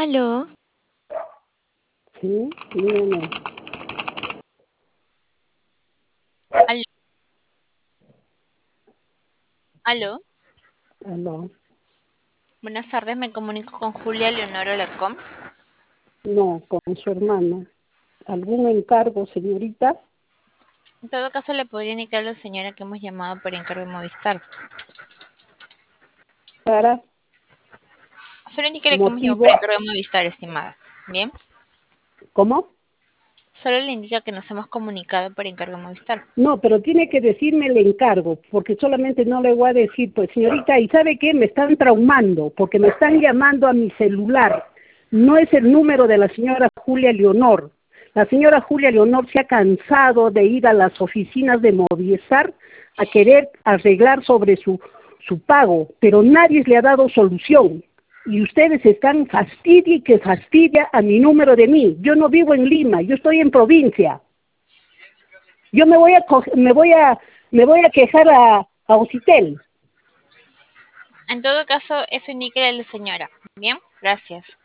Aló, Sí, dígame. aló, aló. Aló. Buenas tardes, me comunico con Julia Leonora Alarcón. No, con su hermana. ¿Algún encargo, señorita? En todo caso, le podría indicar a la señora que hemos llamado por encargo de Movistar. ¿Para Solo indicarle que hemos llamado por motivo? encargo de Movistar, estimada. Bien. ¿Cómo? Solo le indica que nos hemos comunicado por encargo de Movistar. No, pero tiene que decirme el encargo, porque solamente no le voy a decir, pues señorita, ¿y sabe qué? Me están traumando, porque me están llamando a mi celular. No es el número de la señora Julia Leonor. La señora Julia Leonor se ha cansado de ir a las oficinas de Movistar a querer arreglar sobre su pago, pero nadie le ha dado solución. Y ustedes están fastidia y que fastidia a mi número de mí. Yo no vivo en Lima, yo estoy en provincia. Yo me voy a quejar a Ocitel. En todo caso, eso indíquele a la señora. Bien, gracias.